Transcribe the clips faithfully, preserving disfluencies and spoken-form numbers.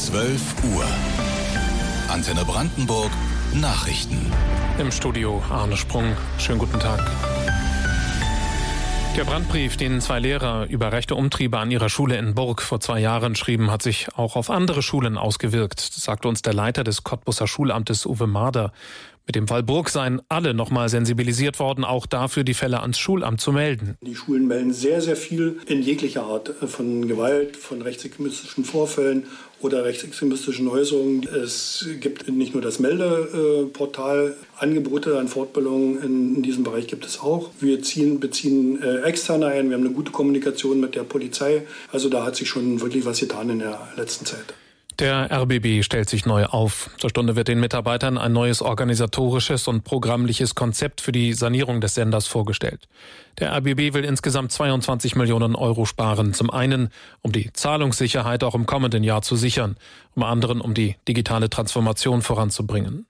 zwölf Uhr. Antenne Brandenburg Nachrichten. Im Studio Arne Sprung. Schönen guten Tag. Der Brandbrief, den zwei Lehrer über rechte Umtriebe an ihrer Schule in Burg vor zwei Jahren schrieben, hat sich auch auf andere Schulen ausgewirkt. Das sagte uns der Leiter des Cottbuser Schulamtes Uwe Marder. Mit dem Fall Burg seien alle nochmal sensibilisiert worden, auch dafür die Fälle ans Schulamt zu melden. Die Schulen melden sehr, sehr viel in jeglicher Art von Gewalt, von rechtsextremistischen Vorfällen oder rechtsextremistischen Äußerungen. Es gibt nicht nur das Meldeportal, Angebote an Fortbildungen in, in diesem Bereich gibt es auch. Wir ziehen, beziehen äh, Externe ein, wir haben eine gute Kommunikation mit der Polizei. Also da hat sich schon wirklich was getan in der letzten Zeit. Der R B B stellt sich neu auf. Zur Stunde wird den Mitarbeitern ein neues organisatorisches und programmliches Konzept für die Sanierung des Senders vorgestellt. Der R B B will insgesamt zweiundzwanzig Millionen Euro sparen. Zum einen, um die Zahlungssicherheit auch im kommenden Jahr zu sichern, zum anderen, um die digitale Transformation voranzubringen.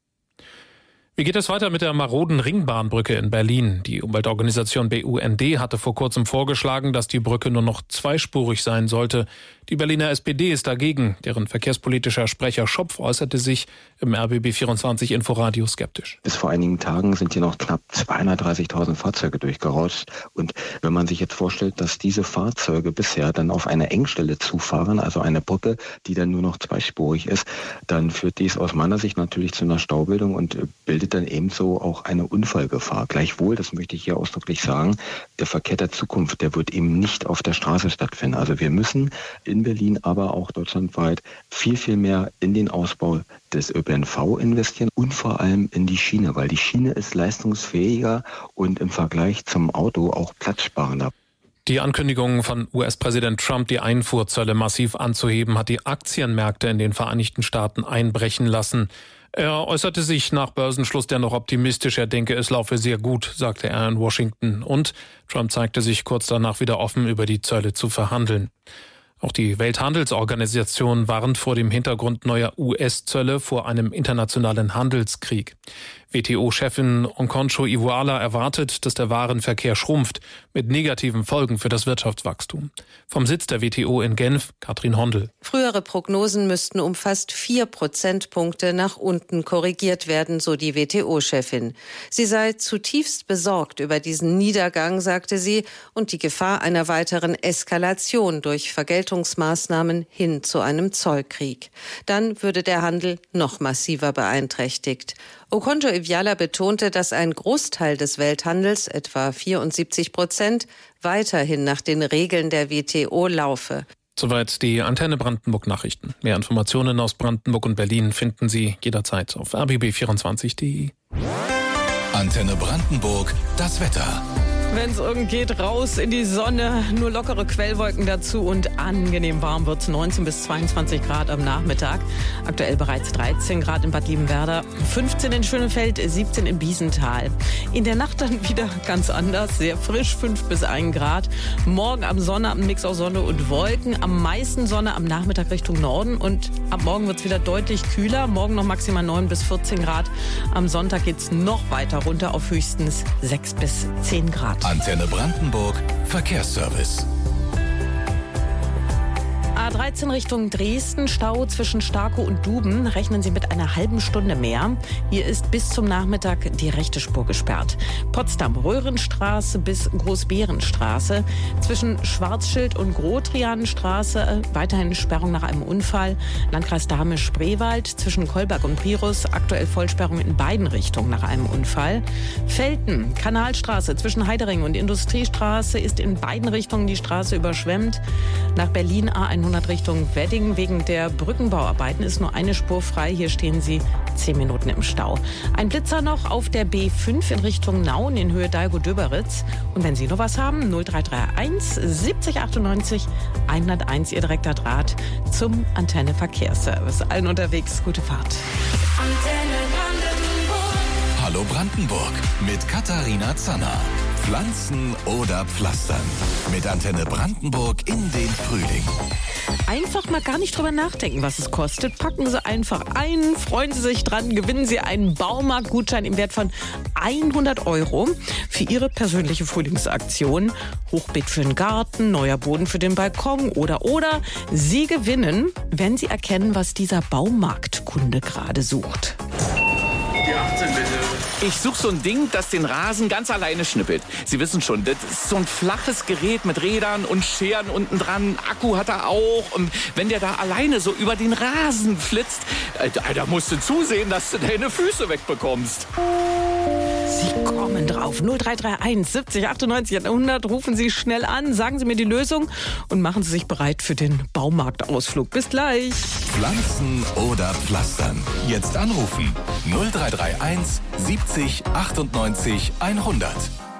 Wie geht es weiter mit der maroden Ringbahnbrücke in Berlin? Die Umweltorganisation B U N D hatte vor kurzem vorgeschlagen, dass die Brücke nur noch zweispurig sein sollte. Die Berliner S P D ist dagegen. Deren verkehrspolitischer Sprecher Schopf äußerte sich im R B B vierundzwanzig Inforadio skeptisch. Bis vor einigen Tagen sind hier noch knapp zweihundertdreißigtausend Fahrzeuge durchgerauscht. Und wenn man sich jetzt vorstellt, dass diese Fahrzeuge bisher dann auf eine Engstelle zufahren, also eine Brücke, die dann nur noch zweispurig ist, dann führt dies aus meiner Sicht natürlich zu einer Staubildung und bildet dann ebenso auch eine Unfallgefahr. Gleichwohl, das möchte ich hier ausdrücklich sagen, der Verkehr der Zukunft, der wird eben nicht auf der Straße stattfinden. Also wir müssen in Berlin, aber auch deutschlandweit viel, viel mehr in den Ausbau des Ö P N V investieren und vor allem in die Schiene, weil die Schiene ist leistungsfähiger und im Vergleich zum Auto auch platzsparender. Die Ankündigung von U S-Präsident Trump, die Einfuhrzölle massiv anzuheben, hat die Aktienmärkte in den Vereinigten Staaten einbrechen lassen. Er äußerte sich nach Börsenschluss dennoch optimistisch. Er denke, es laufe sehr gut, sagte er in Washington. Und Trump zeigte sich kurz danach wieder offen, über die Zölle zu verhandeln. Auch die Welthandelsorganisation warnt vor dem Hintergrund neuer U S-Zölle vor einem internationalen Handelskrieg. W T O-Chefin Okonjo Iweala erwartet, dass der Warenverkehr schrumpft, mit negativen Folgen für das Wirtschaftswachstum. Vom Sitz der W T O in Genf, Katrin Hondel. Frühere Prognosen müssten um fast vier Prozentpunkte nach unten korrigiert werden, so die W T O-Chefin. Sie sei zutiefst besorgt über diesen Niedergang, sagte sie, und die Gefahr einer weiteren Eskalation durch Vergeltungsmaßnahmen hin zu einem Zollkrieg. Dann würde der Handel noch massiver beeinträchtigt. Okonjo Iweala betonte, dass ein Großteil des Welthandels, etwa vierundsiebzig Prozent, weiterhin nach den Regeln der W T O laufe. Soweit die Antenne Brandenburg Nachrichten. Mehr Informationen aus Brandenburg und Berlin finden Sie jederzeit auf r b b vierundzwanzig punkt d e. Antenne Brandenburg, das Wetter. Wenn es irgend geht, raus in die Sonne, nur lockere Quellwolken dazu und angenehm warm wird es, neunzehn bis zweiundzwanzig Grad am Nachmittag. Aktuell bereits dreizehn Grad in Bad Liebenwerda, fünfzehn in Schönefeld, siebzehn in Biesenthal. In der Nacht dann wieder ganz anders, sehr frisch, fünf bis ein Grad. Morgen am Sonnabend Mix aus Sonne und Wolken, am meisten Sonne am Nachmittag Richtung Norden und ab morgen wird es wieder deutlich kühler. Morgen noch maximal neun bis vierzehn Grad. Am Sonntag geht es noch weiter runter auf höchstens sechs bis zehn Grad. Antenne Brandenburg Verkehrsservice. A dreizehn Richtung Dresden, Stau zwischen Starkow und Duben. Rechnen Sie mit einer halben Stunde mehr. Hier ist bis zum Nachmittag die rechte Spur gesperrt. Potsdam-Röhrenstraße bis Großbärenstraße. Zwischen Schwarzschild und Grotrianenstraße weiterhin Sperrung nach einem Unfall. Landkreis Dahme-Spreewald zwischen Kolberg und Pirus. Aktuell Vollsperrung in beiden Richtungen nach einem Unfall. Velten, Kanalstraße zwischen Heidering und Industriestraße ist in beiden Richtungen die Straße überschwemmt. Nach Berlin A hundert Richtung Wedding. Wegen der Brückenbauarbeiten ist nur eine Spur frei. Hier stehen Sie zehn Minuten im Stau. Ein Blitzer noch auf der B fünf in Richtung Nauen in Höhe Dalgo-Döberitz. Und wenn Sie noch was haben, null drei drei eins siebzig achtundneunzig hunderteins, Ihr direkter Draht zum Antenne Verkehrsservice. Allen unterwegs, gute Fahrt. Antenne Brandenburg. Hallo Brandenburg mit Katharina Zanner. Pflanzen oder Pflastern. Mit Antenne Brandenburg in den Frühling. Einfach mal gar nicht drüber nachdenken, was es kostet. Packen Sie einfach ein, freuen Sie sich dran, gewinnen Sie einen Baumarktgutschein im Wert von hundert Euro für Ihre persönliche Frühlingsaktion. Hochbeet für den Garten, neuer Boden für den Balkon oder oder. Sie gewinnen, wenn Sie erkennen, was dieser Baumarktkunde gerade sucht. Die achtzehn bitte. Ich suche so ein Ding, das den Rasen ganz alleine schnippelt. Sie wissen schon, das ist so ein flaches Gerät mit Rädern und Scheren unten dran. Akku hat er auch. Und wenn der da alleine so über den Rasen flitzt, äh, da musst du zusehen, dass du deine Füße wegbekommst. Sie kommen drauf. null drei drei eins siebzig achtundneunzig hundert. Rufen Sie schnell an, sagen Sie mir die Lösung und machen Sie sich bereit für den Baumarktausflug. Bis gleich. Pflanzen oder Pflastern. Jetzt anrufen. null drei drei eins siebzig achtundneunzig hundert.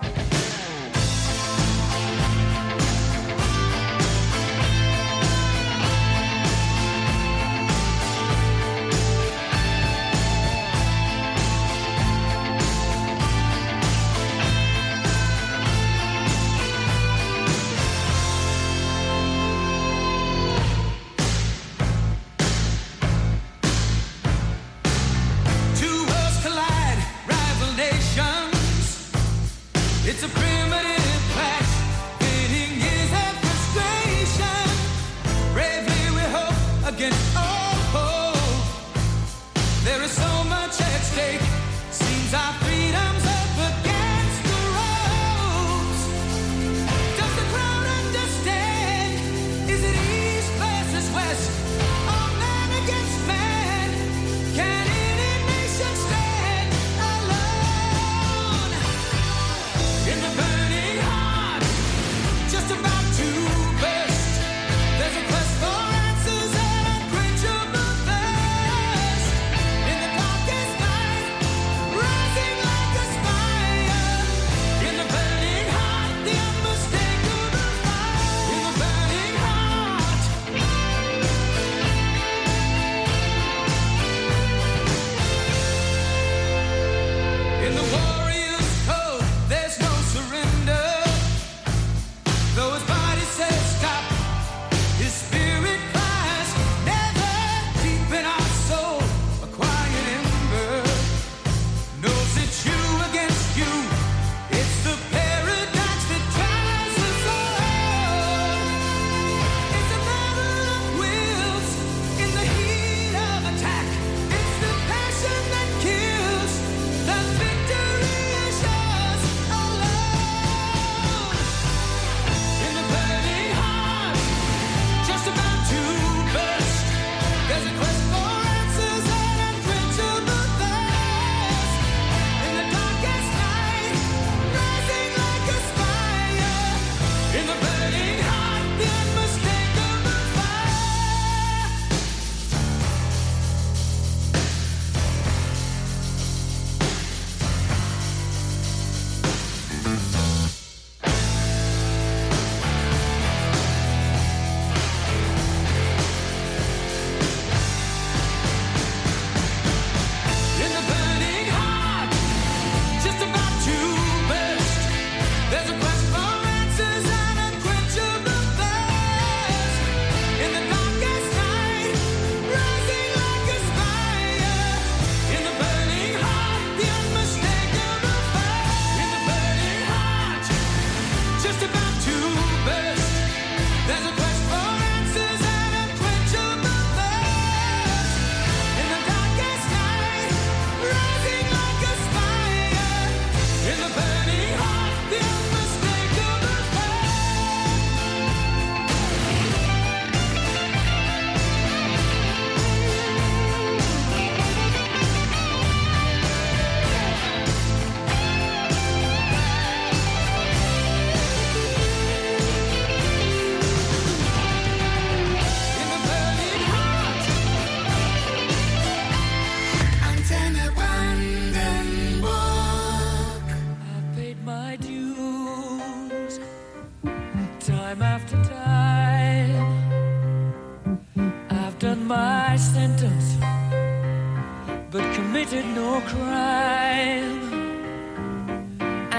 my sentence, but committed no crime.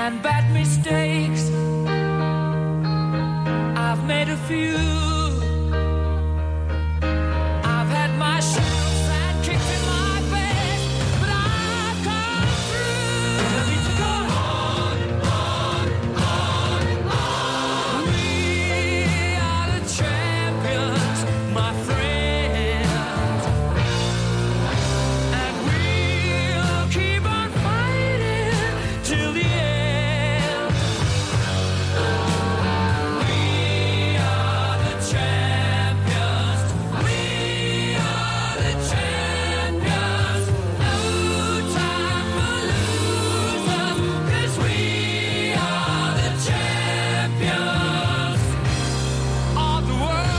and bad mistakes. I've made a few. I've had my shadows and kicked in my face, but I've come through. I need to go on, on, on, on. We are the champions, my friends, and we'll keep on fighting till the end. We are the champions. We are the champions. No time for losers, 'cause we are the champions of the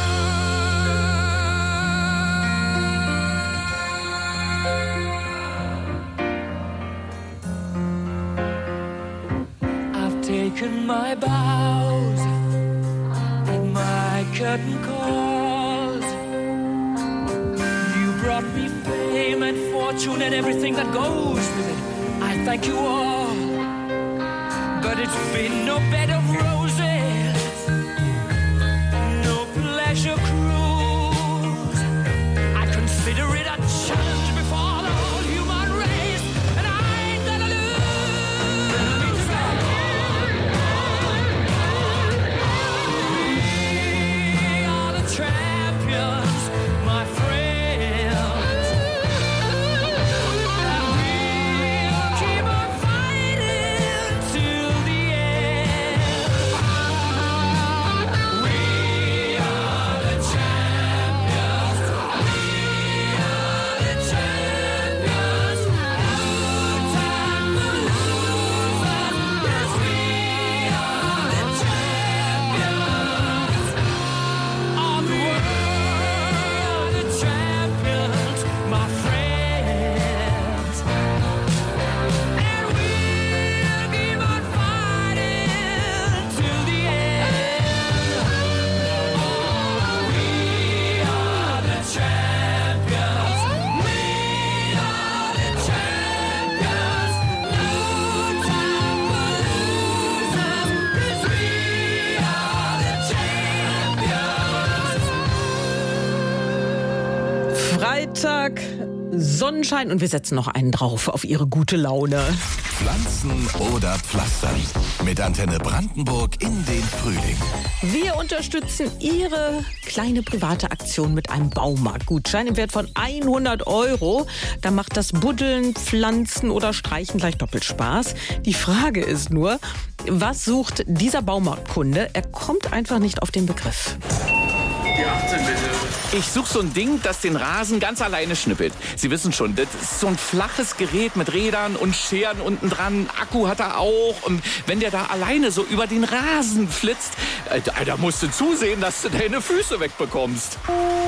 world. I've taken my bows and my curtain calls. You brought me fame and fortune and everything that goes with it. I thank you all, but it's been no bed of roses, no pleasure cruise. I consider it a challenge before the whole human race, and I ain't gonna lose. We are the champions, my friends, and we'll keep on fighting till the end. We are the champions. We are the champions. No time for losers, 'cause we are the champions of the world. The champions, my friends, and we'll keep on fighting till the end. Oh, we are the champions. We are the champions. No time for losers, 'cause we are the champions. Freitag, Sonnenschein und wir setzen noch einen drauf auf Ihre gute Laune. Pflanzen oder Pflastern. Mit Antenne Brandenburg in den Frühling. Wir unterstützen Ihre kleine private Aktion mit einem Baumarktgutschein im Wert von hundert Euro. Da macht das Buddeln, Pflanzen oder Streichen gleich doppelt Spaß. Die Frage ist nur, was sucht dieser Baumarktkunde? Er kommt einfach nicht auf den Begriff. Die achtzehn bitte. Ich suche so ein Ding, das den Rasen ganz alleine schnippelt. Sie wissen schon, das ist so ein flaches Gerät mit Rädern und Scheren unten dran. Akku hat er auch. Und wenn der da alleine so über den Rasen flitzt, äh, da, da musst du zusehen, dass du deine Füße wegbekommst.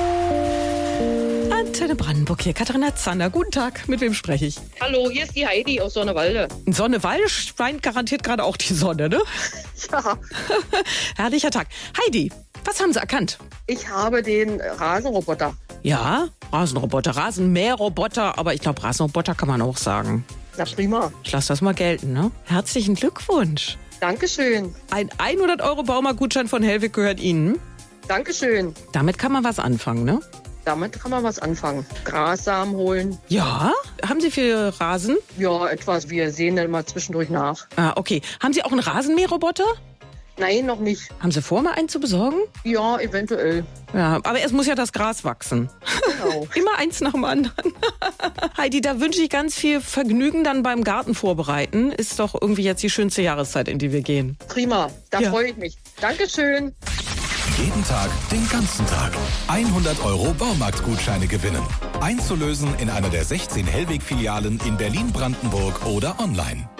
Antenne Brandenburg hier, Katharina Zander. Guten Tag, mit wem spreche ich? Hallo, hier ist die Heidi aus Sonnewalde. In Sonnewalde scheint garantiert gerade auch die Sonne, ne? Ja, Herrlicher Tag. Heidi, was haben Sie erkannt? ich habe den Rasenroboter. Ja, Rasenroboter, Rasenmäherroboter, aber ich glaube, Rasenroboter kann man auch sagen. Na prima. Ich lasse das mal gelten, ne? Herzlichen Glückwunsch. Dankeschön. Ein hundert Euro Baumarktgutschein von Hellwig gehört Ihnen. Dankeschön. Damit kann man was anfangen, ne? Damit kann man was anfangen. Grassamen holen. Ja? Haben Sie viel Rasen? Ja, etwas. Wir sehen dann mal zwischendurch nach. Ah, okay. Haben Sie auch einen Rasenmäherroboter? Nein, noch nicht. Haben Sie vor, mal einen zu besorgen? Ja, eventuell. Ja, aber erst muss ja das Gras wachsen. Genau. Immer eins nach dem anderen. Heidi, da wünsche ich ganz viel Vergnügen dann beim Garten vorbereiten. Ist doch irgendwie jetzt die schönste Jahreszeit, in die wir gehen. Prima. Da Ja. freue ich mich. Dankeschön. Jeden Tag, den ganzen Tag. hundert Euro Baumarktgutscheine gewinnen. Einzulösen in einer der sechzehn Hellweg-Filialen in Berlin, Brandenburg oder online.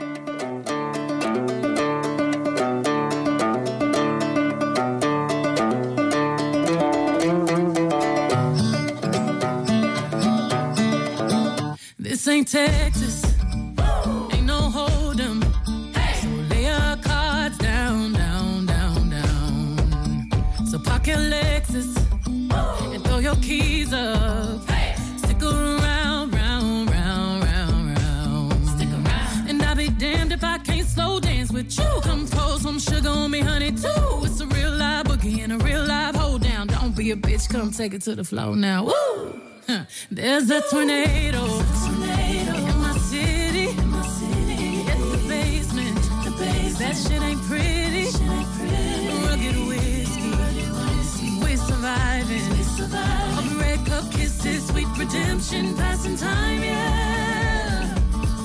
This ain't Texas, ain't no hold'em. So lay your cards down, down, down, down. So park your Lexus and throw your keys up. Stick around, round, round, round, round. Stick around. And I'll be damned if I can't slow down. with you. Come pour some sugar on me, honey, too. It's a real live boogie and a real live hold down. Don't be a bitch, come take it to the floor now. Woo! Huh. There's a tornado, tornado in my city. In my city. It's the basement. The basement. That shit ain't pretty. Shit ain't pretty. Rugged whiskey. Rugged whiskey. We surviving. We surviving. Of red cup kisses, sweet redemption, passing time, yeah.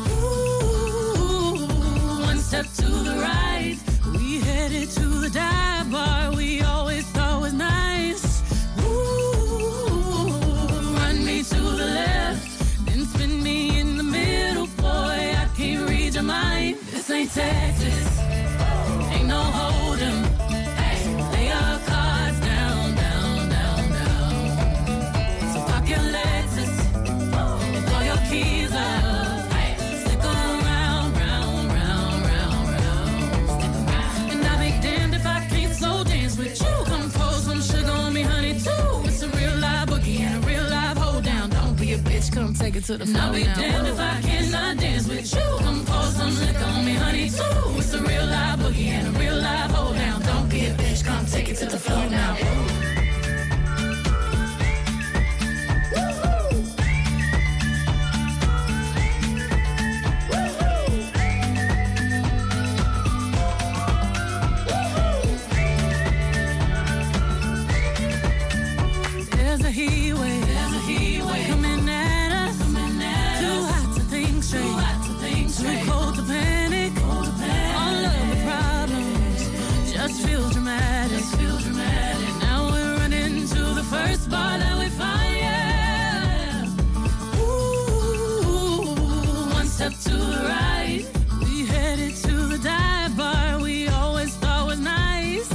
Ooh, one step to the right. We headed to the dive bar we always thought was nice. Ooh, run me to the left, then spin me in the middle, boy. I can't read your mind. This ain't Texas, ain't no hold'em. Hey, lay our cards down, down, down, down. So pop your Lexus and throw your keys up. Hey, stick around, round, round, round, round. Stick around. And I'll be damned if I can't slow dance with you. Come pour some sugar on me, honey, too. It's a real live boogie and a real live hold down. Don't be a bitch, come take it to the floor. I'll be damned if I cannot dance with you. Come pour some liquor on me, honey, too. It's a real live boogie and a real live hold down. Don't be a bitch, come take it to the floor now. There's a heat wave, there's a heat wave coming at us, coming at too us. Hot to think straight, too hot to think straight, too cold to panic, cold to panic. All of the problems just feel dramatic, just feel dramatic. Now we're running to the first bar that we find, yeah. Ooh, one step to the right, we headed to the dive bar we always thought was nice.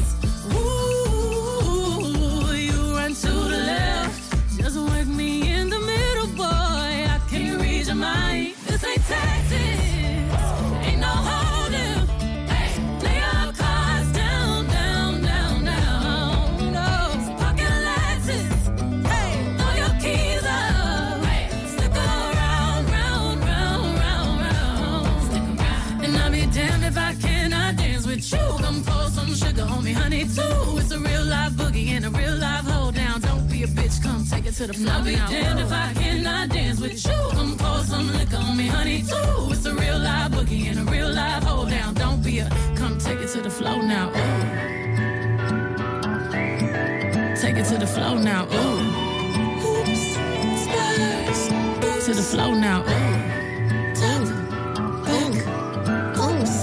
Ooh, you run to the left, just work me in the middle, boy. I can't read your mind. This ain't Texas, ain't no hold'em. Hey, lay our cards down, down, down, down. No, so park your Lexus. Hey, throw your keys up. Hey, stick around, round, round, round, round. Stick around. And I'll be damned if I cannot dance with you. Come pour some sugar on me, honey, too. It's a real live boogie and a real live hold down. Don't be a bitch, come take it to the floor. I'll be damned if I cannot dance with you. Come pour some liquor on me, honey, too. It's a real live boogie and a real live hold down. Don't be a, come take it to the floor now. Ooh. Take it to the floor now. Ooh. Oops, spurs, to the floor now. Ooh. Top, back, oops.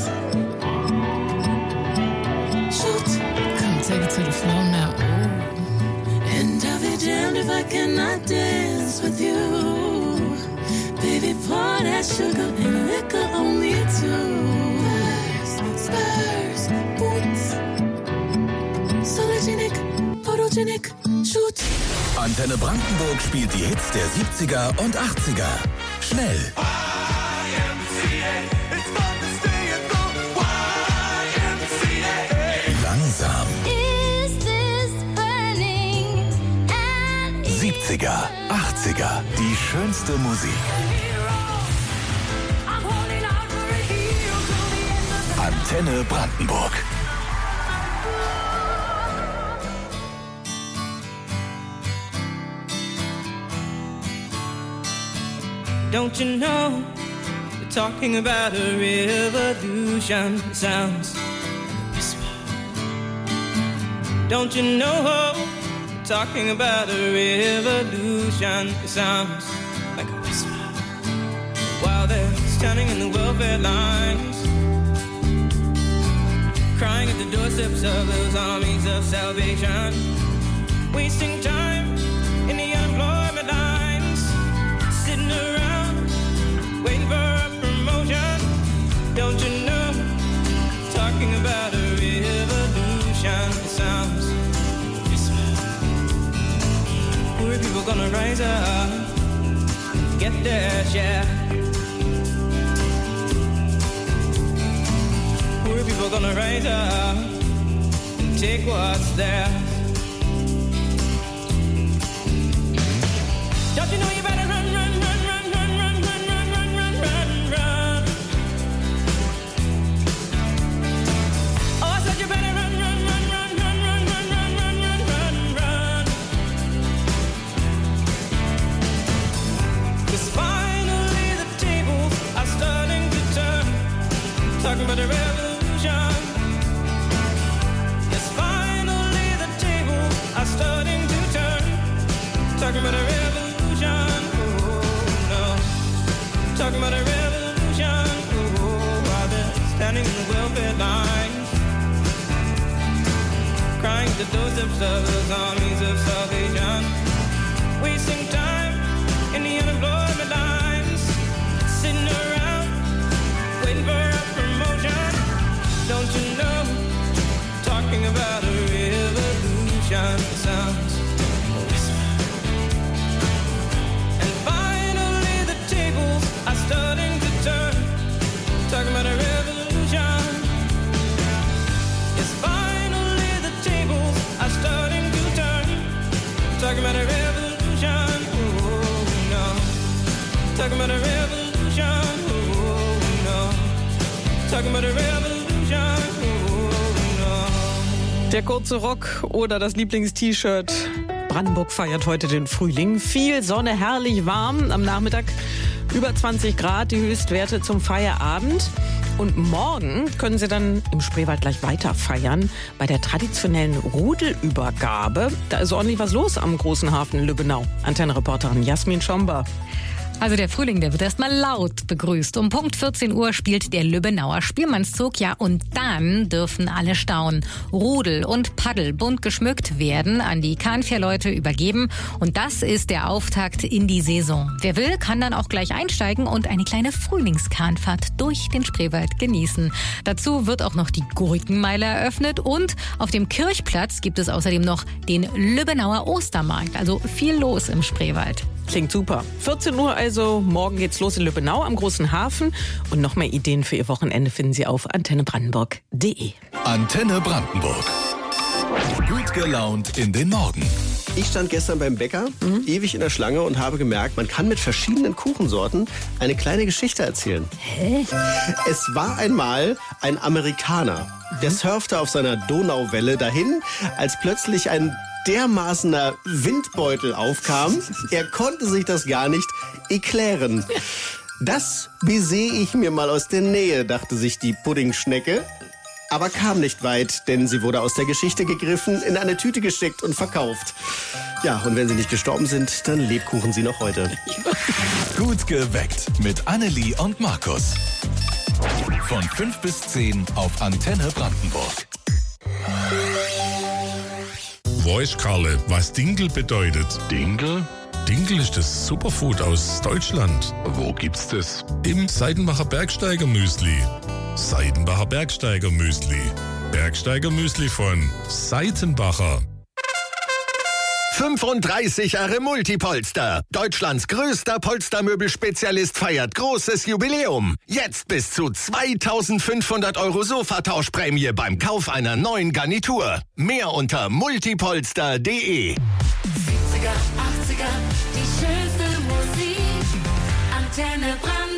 Shoot, come take it to the floor now. Ooh. And I'll be damned if I cannot dance with you. Baby, pour that sugar and liquor on me too. Spurs, spurs, boots. Sologenic, photogenic, shoot. Antenne Brandenburg spielt die Hits der siebziger und achtziger. Schnell. Langsam. siebziger, achtziger, die schönste Musik. Antenne Brandenburg. Don't you know, we're talking about a revolution. It sounds like a whisper. Don't you know, we're talking about a revolution. It sounds like a whisper. While they're standing in the welfare lines, crying at the doorsteps of those armies of salvation, wasting time in the unemployment lines, sitting around waiting for a promotion. Don't you know, talking about a revolution. It sounds whisper. Poor people gonna rise up, get their share. Poor people gonna rise up and take what's theirs. Don't you know you better run, run, run, run, run, run, run, run, run, run, run, run. Talking about a revolution. Oh, while they're standing in the welfare lines, crying the doorsteps of those armies of salvation, wasting time in the unemployment lines, sitting around waiting for a promotion. Don't you know, talking about a revolution sounds a whisper. And finally the tables are starting to turn, talking about a revolution. Yes, finally the tables are starting to turn, talking about a revolution. Oh no, talking about a revolution. Oh no, talking about a revolution. Der kurze Rock oder das Lieblingst-T-Shirt. Brandenburg feiert heute den Frühling. Viel Sonne, herrlich warm. Am Nachmittag über zwanzig Grad, die Höchstwerte zum Feierabend. Und morgen können Sie dann im Spreewald gleich weiter feiern bei der traditionellen Rudelübergabe. Da ist ordentlich was los am großen Hafen Lübbenau. Antenne-Reporterin Jasmin Schomber. Also der Frühling, der wird erstmal laut begrüßt. Um Punkt vierzehn Uhr spielt der Lübbenauer Spielmannszug, ja, und dann dürfen alle staunen. Rudel und Paddel bunt geschmückt werden an die Kahnfährleute übergeben. Und das ist der Auftakt in die Saison. Wer will, kann dann auch gleich einsteigen und eine kleine Frühlingskahnfahrt durch den Spreewald genießen. Dazu wird auch noch die Gurkenmeile eröffnet und auf dem Kirchplatz gibt es außerdem noch den Lübbenauer Ostermarkt. Also viel los im Spreewald. Klingt super. vierzehn Uhr also, morgen geht's los in Lübbenau am Großen Hafen. Und noch mehr Ideen für Ihr Wochenende finden Sie auf antenne brandenburg punkt de. Antenne Brandenburg. Gut gelaunt in den Morgen. Ich stand gestern beim Bäcker, mhm. ewig in der Schlange und habe gemerkt, man kann mit verschiedenen Kuchensorten eine kleine Geschichte erzählen. Hä? Es war einmal ein Amerikaner, der surfte auf seiner Donauwelle dahin, als plötzlich ein dermaßener Windbeutel aufkam. Er konnte sich das gar nicht erklären. Das besehe ich mir mal aus der Nähe, dachte sich die Puddingschnecke. Aber kam nicht weit, denn sie wurde aus der Geschichte gegriffen, in eine Tüte gesteckt und verkauft. Ja, und wenn sie nicht gestorben sind, dann lebkuchen sie noch heute. Gut geweckt mit Annelie und Markus. Von fünf bis zehn auf Antenne Brandenburg. Weiß Karle, was Dinkel bedeutet? Dinkel? Dinkel ist das Superfood aus Deutschland. Wo gibt's das? Im Seidenbacher Bergsteiger Müsli. Seidenbacher Bergsteiger Müsli. Bergsteiger Müsli von Seitenbacher. fünfunddreißig Jahre Multipolster. Deutschlands größter Polstermöbelspezialist feiert großes Jubiläum. Jetzt bis zu zweitausendfünfhundert Euro Sofatauschprämie beim Kauf einer neuen Garnitur. Mehr unter multipolster punkt de. siebziger, achtziger, die schönste Musik. Antenne Brandenburg.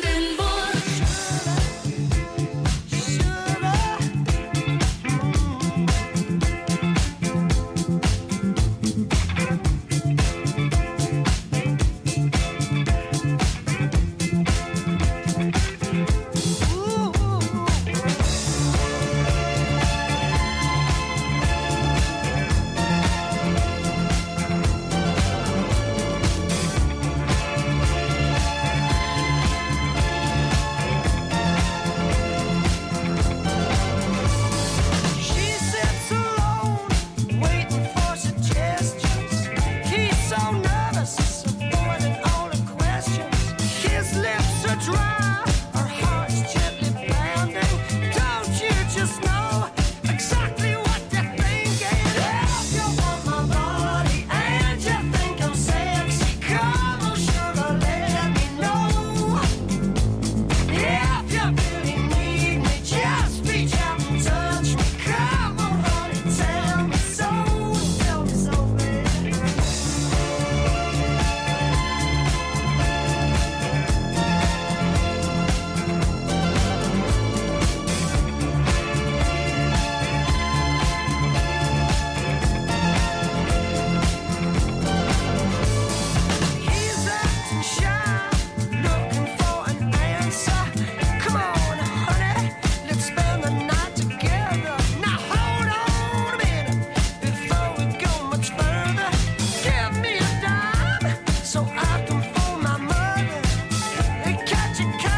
So I can phone my mother and catch a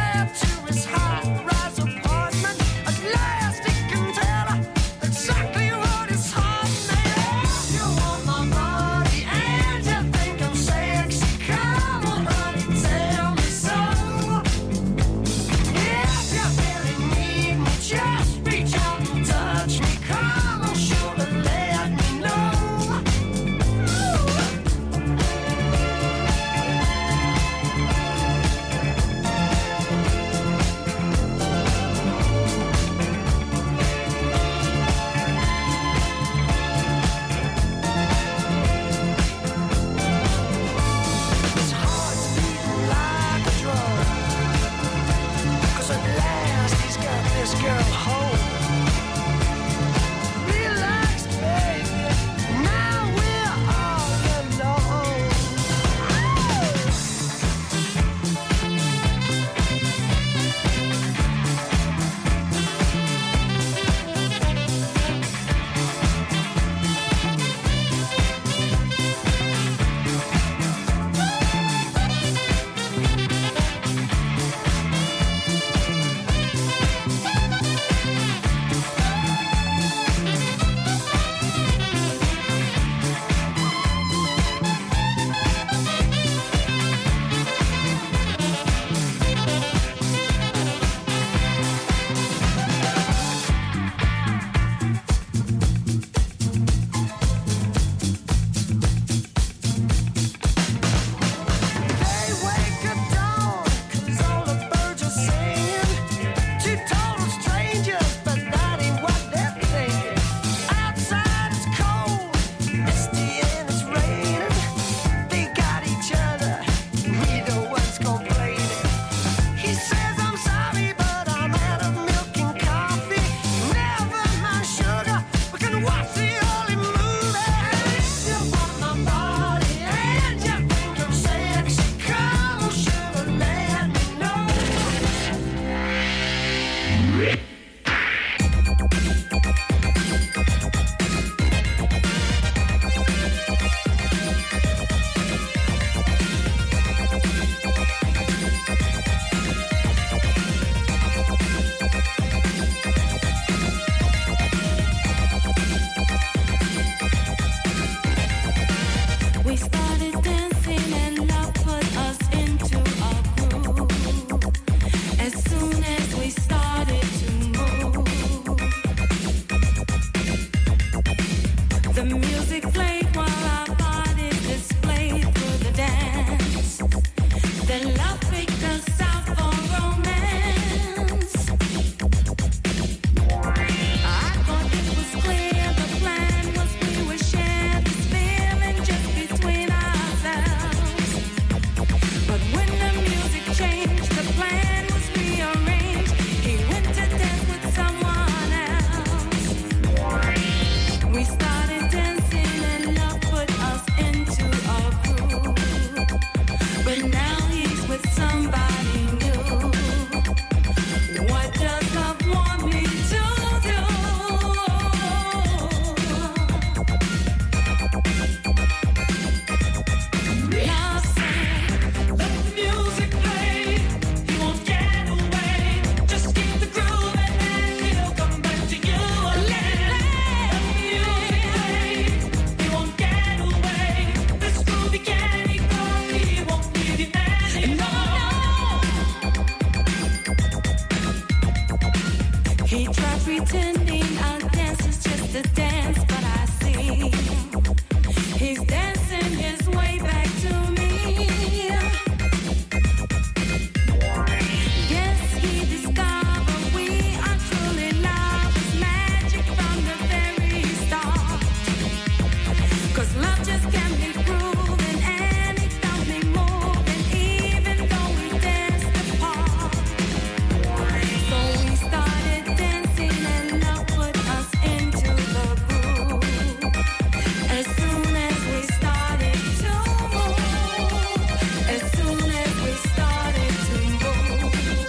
pretending our dance is just a dance, but I see he's dancing his way back to me. Guess he discovered we are truly love is magic from the very start. 'Cause love just can't be proven and it don't be moving even though we danced apart. So we started dancing and love put us into the groove. As soon as we started to move, as soon as we started to move.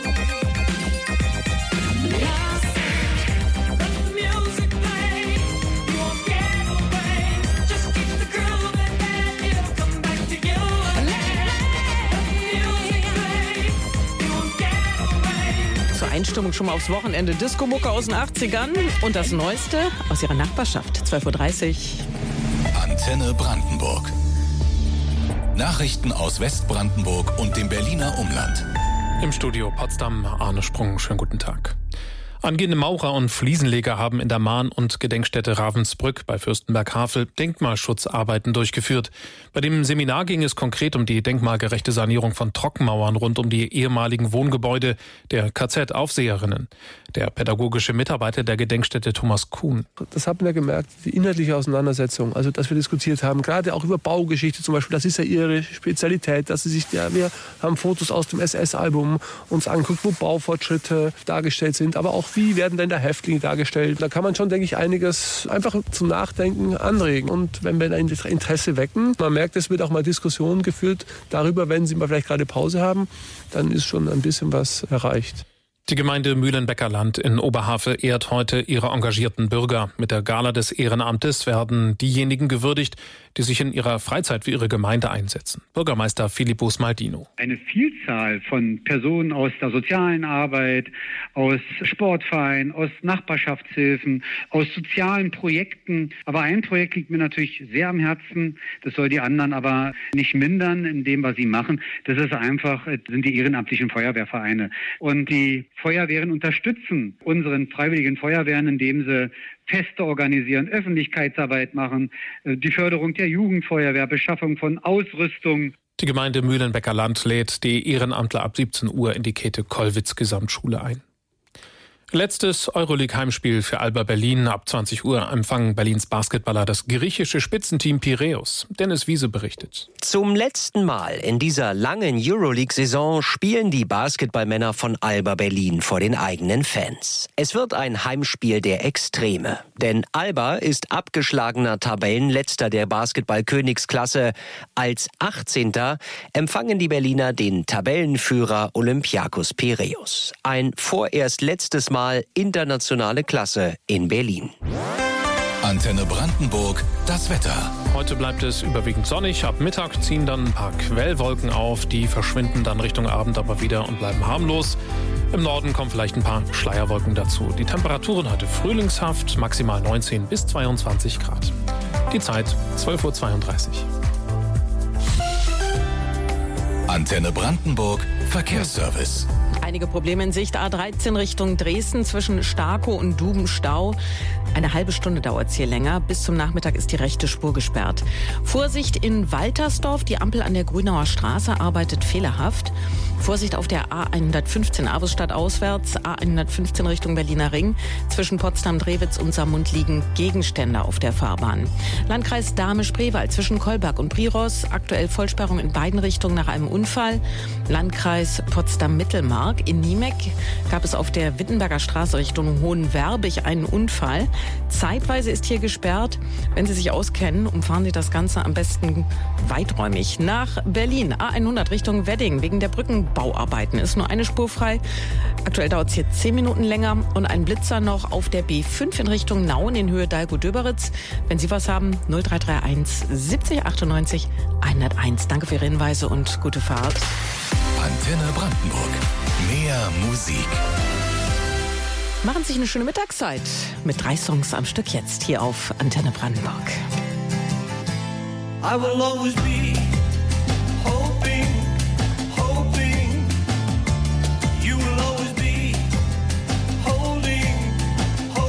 Now let the music play, you won't get away. Just keep the groove and then it'll come back to you. Let the music play, you won't get away. Zur Einstimmung schon mal aufs Wochenende Disco-Mucke aus den achtzigern und das Neueste aus ihrer Nachbarschaft. zwölf Uhr dreißig. Antenne Brandenburg. Nachrichten aus Westbrandenburg und dem Berliner Umland. Im Studio Potsdam, Arne Sprung. Schönen guten Tag. Angehende Maurer und Fliesenleger haben in der Mahn- und Gedenkstätte Ravensbrück bei Fürstenberg-Havel Denkmalschutzarbeiten durchgeführt. Bei dem Seminar ging es konkret um die denkmalgerechte Sanierung von Trockenmauern rund um die ehemaligen Wohngebäude der K Z-Aufseherinnen. Der pädagogische Mitarbeiter der Gedenkstätte Thomas Kuhn. Das hat man ja gemerkt, die inhaltliche Auseinandersetzung, also dass wir diskutiert haben, gerade auch über Baugeschichte zum Beispiel, das ist ja ihre Spezialität, dass sie sich, ja, wir haben Fotos aus dem S S-Album uns anguckt, wo Baufortschritte dargestellt sind, aber auch wie werden denn da Häftlinge dargestellt. Da kann man schon, denke ich, einiges einfach zum Nachdenken anregen. Und wenn wir ein Interesse wecken, man merkt, es wird auch mal Diskussionen geführt darüber, wenn Sie mal vielleicht gerade Pause haben, dann ist schon ein bisschen was erreicht. Die Gemeinde Mühlenbecker Land in Oberhavel ehrt heute ihre engagierten Bürger. Mit der Gala des Ehrenamtes werden diejenigen gewürdigt, die sich in ihrer Freizeit für ihre Gemeinde einsetzen. Bürgermeister Philippus Maldino. Eine Vielzahl von Personen aus der sozialen Arbeit, aus Sportvereinen, aus Nachbarschaftshilfen, aus sozialen Projekten. Aber ein Projekt liegt mir natürlich sehr am Herzen. Das soll die anderen aber nicht mindern in dem, was sie machen. Das ist einfach, sind die ehrenamtlichen Feuerwehrvereine. Und die Feuerwehren unterstützen unseren freiwilligen Feuerwehren, indem sie Feste organisieren, Öffentlichkeitsarbeit machen, die Förderung der Jugendfeuerwehr, Beschaffung von Ausrüstung. Die Gemeinde Mühlenbecker Land lädt die Ehrenamtler ab siebzehn Uhr in die Käthe-Kollwitz-Gesamtschule ein. Letztes Euroleague-Heimspiel für Alba Berlin. Ab zwanzig Uhr empfangen Berlins Basketballer das griechische Spitzenteam Piräus. Dennis Wiese berichtet. Zum letzten Mal in dieser langen Euroleague-Saison spielen die Basketballmänner von Alba Berlin vor den eigenen Fans. Es wird ein Heimspiel der Extreme. Denn Alba ist abgeschlagener Tabellenletzter der Basketball-Königsklasse. Als achtzehnter empfangen die Berliner den Tabellenführer Olympiakos Piräus. Ein vorerst letztes Mal internationale Klasse in Berlin. Antenne Brandenburg, das Wetter. Heute bleibt es überwiegend sonnig. Ab Mittag ziehen dann ein paar Quellwolken auf. Die verschwinden dann Richtung Abend aber wieder und bleiben harmlos. Im Norden kommen vielleicht ein paar Schleierwolken dazu. Die Temperaturen heute frühlingshaft, maximal neunzehn bis zweiundzwanzig Grad. Die Zeit zwölf Uhr zweiunddreißig. Antenne Brandenburg, Verkehrsservice. Einige Probleme in Sicht. A dreizehn Richtung Dresden zwischen Starkow und Duben Stau. Eine halbe Stunde dauert es hier länger. Bis zum Nachmittag ist die rechte Spur gesperrt. Vorsicht in Waltersdorf. Die Ampel an der Grünauer Straße arbeitet fehlerhaft. Vorsicht auf der A hundertfünfzehn Avusstadt auswärts. A hundertfünfzehn Richtung Berliner Ring. Zwischen Potsdam-Drewitz und Saarmund liegen Gegenstände auf der Fahrbahn. Landkreis Dahme-Spreewald zwischen Kolberg und Priros. Aktuell Vollsperrung in beiden Richtungen nach einem Unfall. Landkreis Potsdam-Mittelmark. In Niemek gab es auf der Wittenberger Straße Richtung Hohenwerbig einen Unfall. Zeitweise ist hier gesperrt. Wenn Sie sich auskennen, umfahren Sie das Ganze am besten weiträumig. Nach Berlin, A hundert Richtung Wedding. Wegen der Brückenbauarbeiten ist nur eine Spur frei. Aktuell dauert es hier zehn Minuten länger. Und ein Blitzer noch auf der B fünf in Richtung Nauen in Höhe Dalgo-Döberitz. Wenn Sie was haben, null drei drei eins siebzig achtundneunzig hunderteins. Danke für Ihre Hinweise und gute Fahrt. Antenne Brandenburg. Mehr Musik. Machen Sie sich eine schöne Mittagszeit mit drei Songs am Stück jetzt hier auf Antenne Brandenburg. I will always be hoping, hoping. You will always be holding, holding.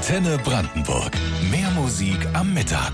Antenne Brandenburg. Mehr Musik am Mittag.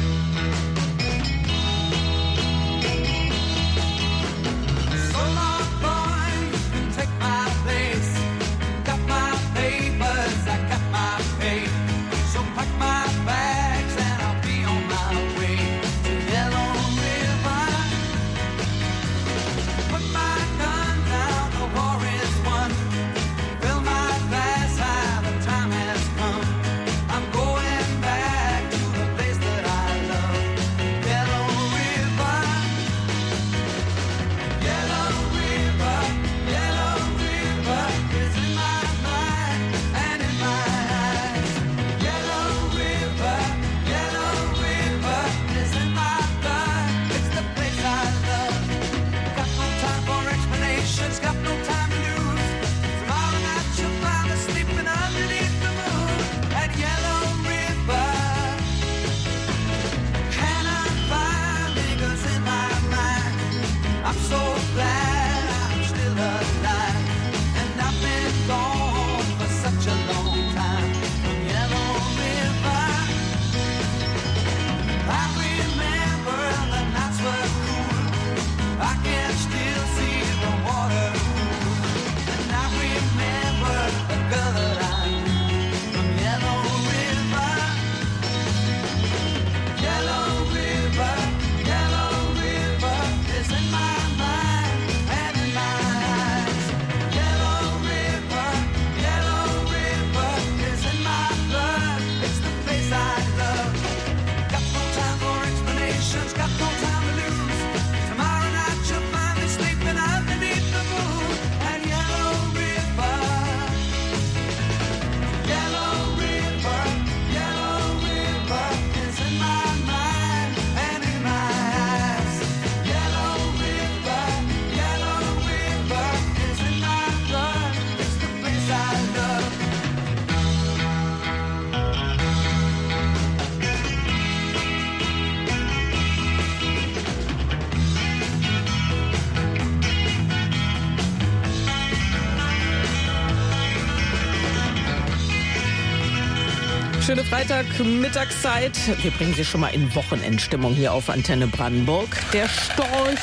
Schöne Freitag-Mittagszeit. Wir bringen Sie schon mal in Wochenendstimmung hier auf Antenne Brandenburg. Der Storch,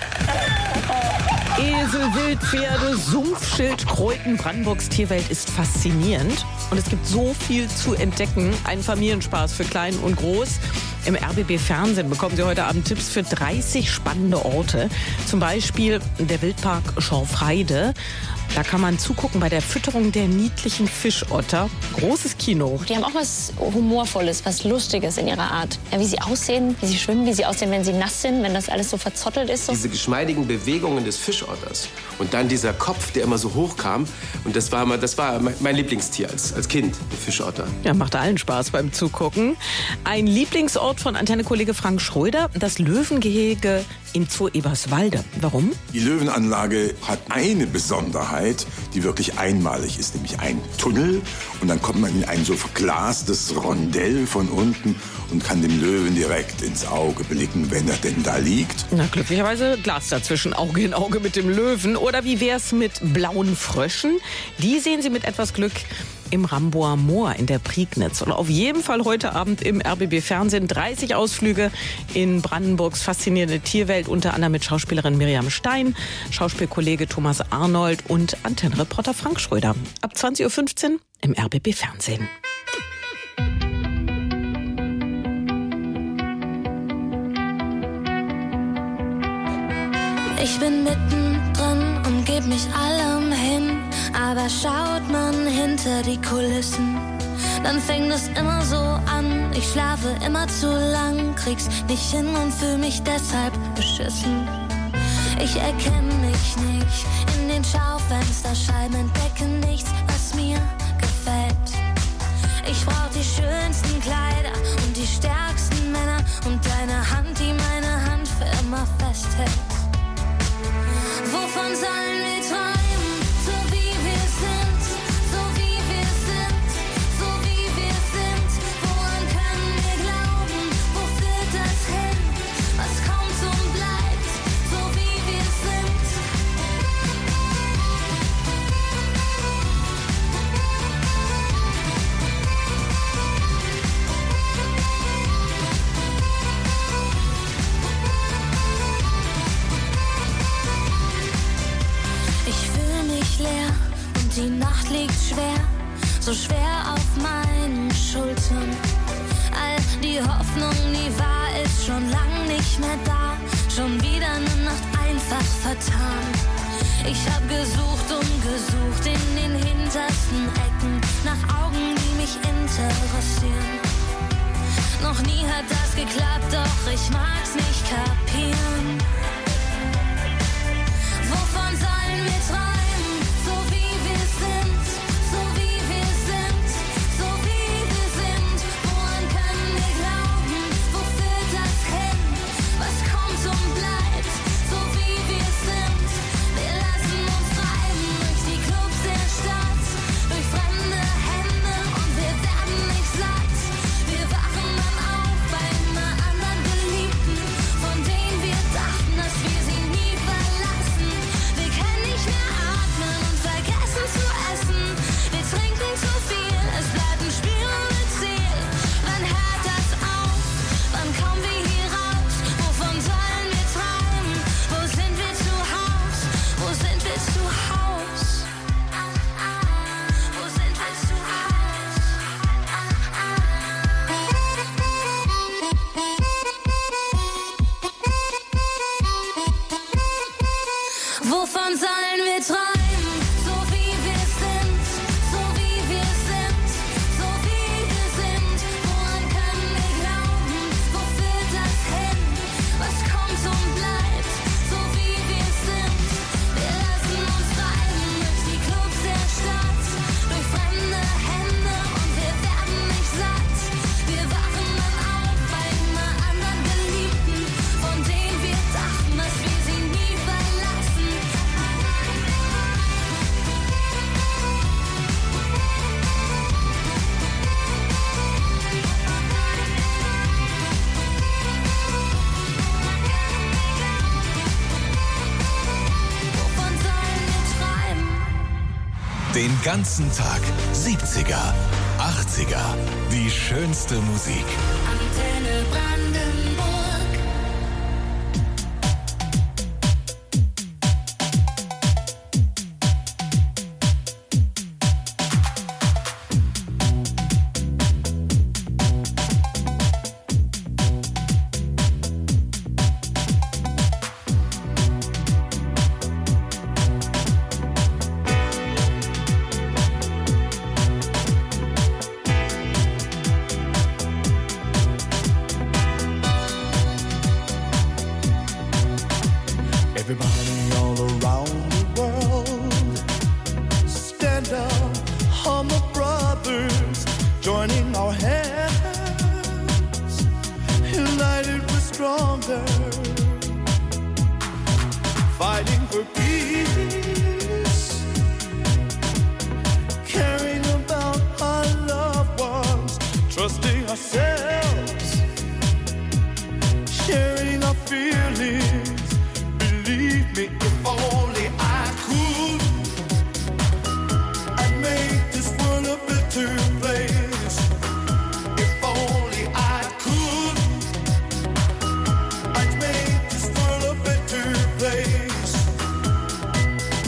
Esel, Wildpferde, Sumpfschildkröten. Brandenburgs Tierwelt ist faszinierend. Und es gibt so viel zu entdecken. Ein Familienspaß für Klein und Groß. Im R B B Fernsehen bekommen Sie heute Abend Tipps für dreißig spannende Orte. Zum Beispiel der Wildpark Schorfheide. Da kann man zugucken bei der Fütterung der niedlichen Fischotter. Großes Kino. Die haben auch was Humorvolles, was Lustiges in ihrer Art. Ja, wie sie aussehen, wie sie schwimmen, wie sie aussehen, wenn sie nass sind, wenn das alles so verzottelt ist. So. Diese geschmeidigen Bewegungen des Fischotters und dann dieser Kopf, der immer so hoch kam. Und das war, immer, das war mein Lieblingstier als, als Kind, der Fischotter. Ja, macht allen Spaß beim Zugucken. Ein Lieblingsort von Antenne-Kollege Frank Schröder, das Löwengehege in Zoo Eberswalde. Warum? Die Löwenanlage hat eine Besonderheit, die wirklich einmalig ist, nämlich ein Tunnel. Und dann kommt man in ein so verglastes Rondell von unten und kann dem Löwen direkt ins Auge blicken, wenn er denn da liegt. Na, glücklicherweise Glas dazwischen, Auge in Auge mit dem Löwen. Oder wie wär's mit blauen Fröschen? Die sehen Sie mit etwas Glück im Ramboer Moor in der Prignitz. Und auf jeden Fall heute Abend im R B B Fernsehen dreißig Ausflüge in Brandenburgs faszinierende Tierwelt, unter anderem mit Schauspielerin Miriam Stein, Schauspielkollege Thomas Arnold und Antennenreporter Frank Schröder. Ab zwanzig Uhr fünfzehn im R B B Fernsehen. Ich bin mittendrin und geb mich allem hin, aber schaut man hinter die Kulissen, dann fängt es immer so an. Ich schlafe immer zu lang, krieg's nicht hin und fühl mich deshalb beschissen. Ich erkenne mich nicht in den Schaufensterscheiben, entdecke nichts, was mir gefällt. Ich brauch die schönsten Kleider und die stärksten Männer und deine Hand, die meine Hand für immer festhält. Wovon sollen wir träumen, so wie wir sind, so wie wir sind, so wie wir sind? Woran können wir glauben, wo führt das hin? Was kommt und bleibt, so wie wir sind. die Nacht liegt schwer, so schwer auf meinen Schultern. All die Hoffnung, die war, ist schon lang nicht mehr da. Schon wieder eine Nacht einfach vertan. Ich hab gesucht und gesucht in den hintersten Ecken nach Augen, die mich interessieren. Noch nie hat das geklappt, doch ich mag's nicht kapieren. Wovon sollen wir träumen, so wie wir sind, so wie wir sind, so wie wir sind? Woran können wir glauben, wo führt das hin? Was kommt und bleibt, so wie wir sind? Wir lassen uns treiben durch die Clubs der Stadt, durch fremde Hände und wir werden nicht satt. Wir wachen dann auf bei einer anderen Geliebten, von denen wir dachten, dass wir sie nie verlassen. Wir können nicht mehr atmen und vergessen zu essen. Wir trinken zu viel, es bleibt ein Spiel ohne Ziel. Wann hört das auf? Wann kommen wir hier raus? Wovon sollen wir träumen? Wo sind wir zu Haus? Wo sind wir zu Haus? Wo sind wir zu Haus? Wovon sollen wir träumen? So wie wir sind, so wie wir sind, so wie wir sind. Woran können wir glauben? Wo führt das hin? Was kommt und bleibt? So wie wir sind. Wir lassen uns treiben durch die Clubs der Stadt, durch fremde Hände und wir werden nicht satt. Wir wachen dann auf bei einer anderen Geliebten, von denen wir dachten, dass wir sie nie verlassen. Wovon sollen wir träumen? Den ganzen Tag siebziger, achtziger, die schönste Musik. Antenne Brandenburg. Everybody all around the world, stand up, humble brothers, joining our hands, united we're stronger, fighting for peace, caring about our loved ones, trusting ourselves, sharing our feelings. Believe me, if only I could, I'd make this world a better place. If only I could, I'd make this world a better place.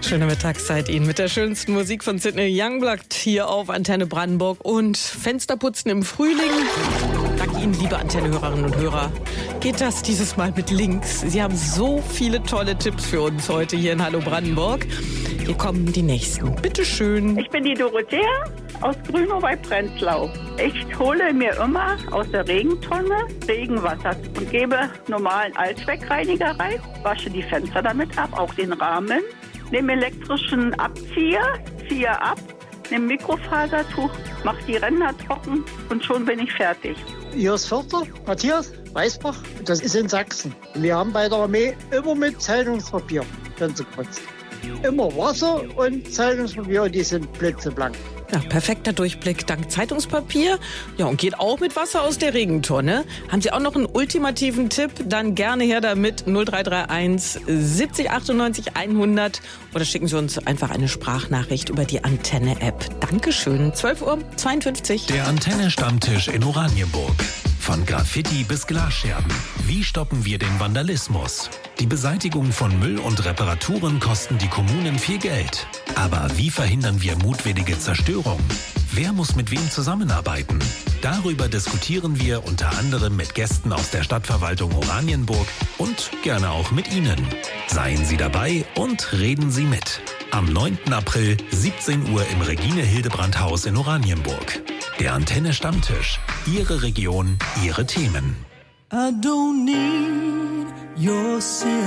Schöne Mittagszeit Ihnen mit der schönsten Musik von Sidney Youngblood hier auf Antenne Brandenburg und Fensterputzen im Frühling. Dank Ihnen, liebe Antenne-Hörerinnen und Hörer, geht das dieses Mal mit links. Sie haben so viele tolle Tipps für uns heute hier in Hallo Brandenburg. Hier kommen die nächsten. Bitte schön. Ich bin die Dorothea aus Grünow bei Prenzlau. Ich hole mir immer aus der Regentonne Regenwasser und gebe normalen Allzweckreiniger rein, wasche die Fenster damit ab, auch den Rahmen, nehme elektrischen Abzieher, ziehe ab, nehme Mikrofasertuch, mache die Ränder trocken und schon bin ich fertig. Hier ist Förster, Matthias Weißbach. Das ist in Sachsen. Wir haben bei der Armee immer mit Zeitungspapier Fenster geputzt. Immer Wasser und Zeitungspapier und die sind blitzeblank. Ja, perfekter Durchblick dank Zeitungspapier. Ja, und geht auch mit Wasser aus der Regentonne. Haben Sie auch noch einen ultimativen Tipp? Dann gerne her damit null drei drei eins siebzig achtundneunzig hundert oder schicken Sie uns einfach eine Sprachnachricht über die Antenne-App. Dankeschön. zwölf Uhr zweiundfünfzig. Der Antenne-Stammtisch in Oranienburg. Von Graffiti bis Glasscherben. Wie stoppen wir den Vandalismus? Die Beseitigung von Müll und Reparaturen kosten die Kommunen viel Geld. Aber wie verhindern wir mutwillige Zerstörung? Wer muss mit wem zusammenarbeiten? Darüber diskutieren wir unter anderem mit Gästen aus der Stadtverwaltung Oranienburg und gerne auch mit Ihnen. Seien Sie dabei und reden Sie mit. Am neunten April, siebzehn Uhr im Regine-Hildebrand-Haus in Oranienburg. Der Antenne-Stammtisch. Ihre Region, Ihre Themen. I don't need your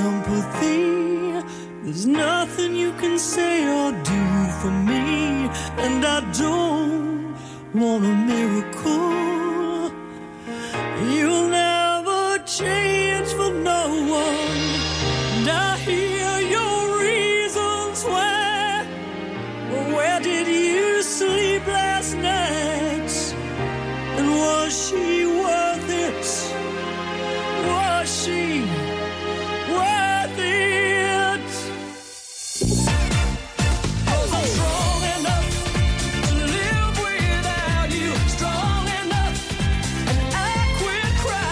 sympathy. There's nothing you can say or do for me. And I don't want a miracle. You'll never change for no one. And I hear your reasons why. Well, where did you sleep last night? And was she worth it? Was she worth it? 'Cause I'm strong enough to live without you. Strong enough, and I quit crying.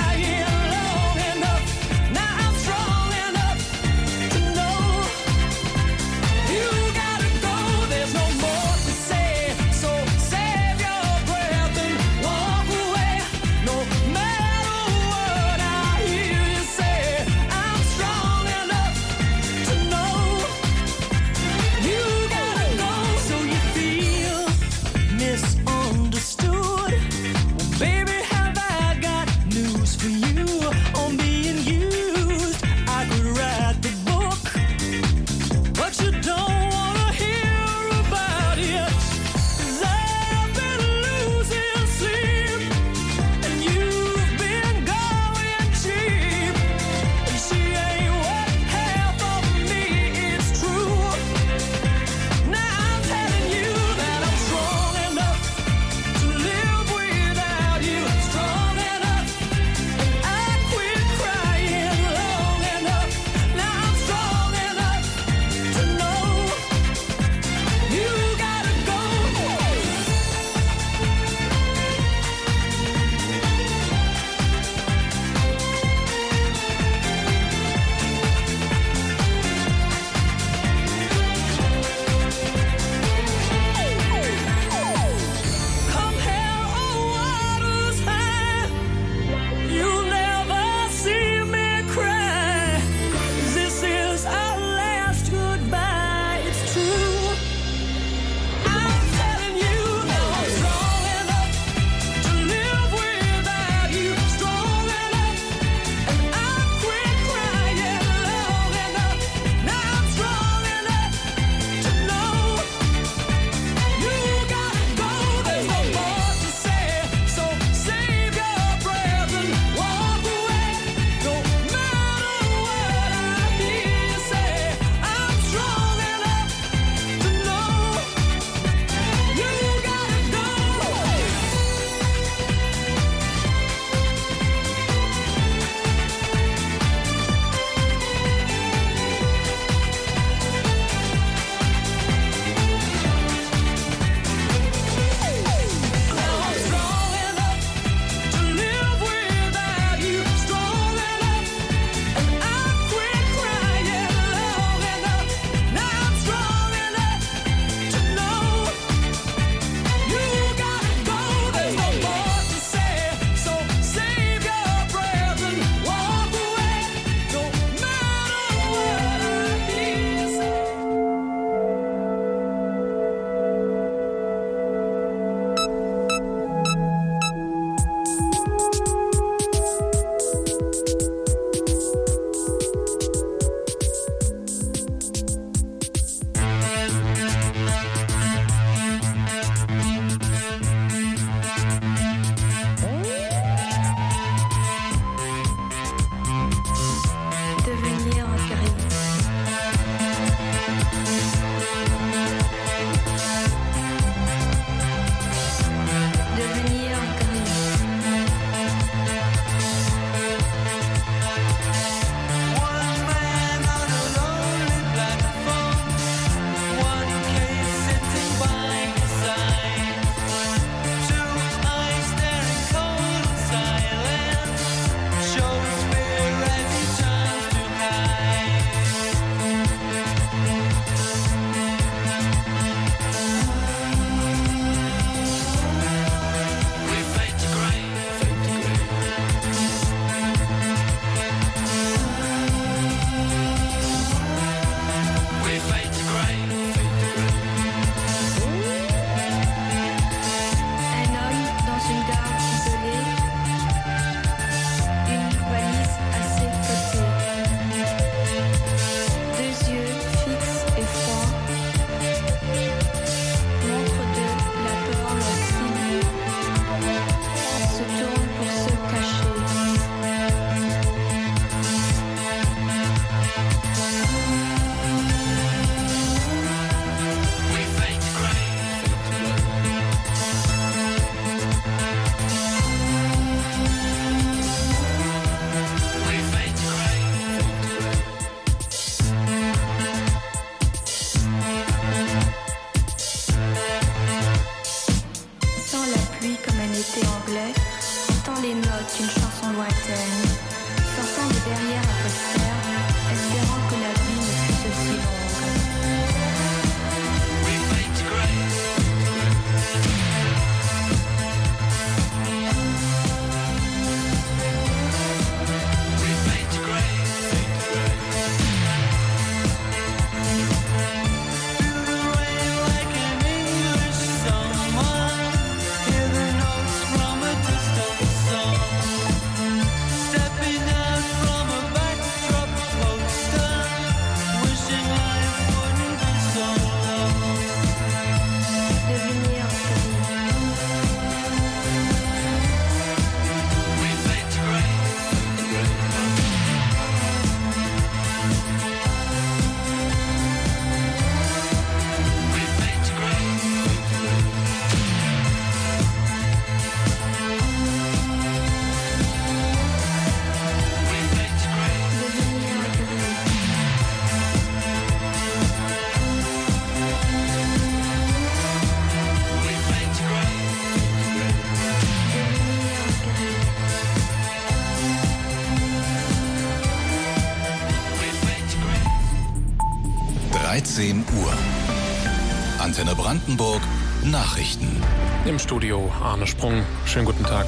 dreizehn Uhr. Antenne Brandenburg, Nachrichten. Im Studio Arne Sprung. Schönen guten Tag.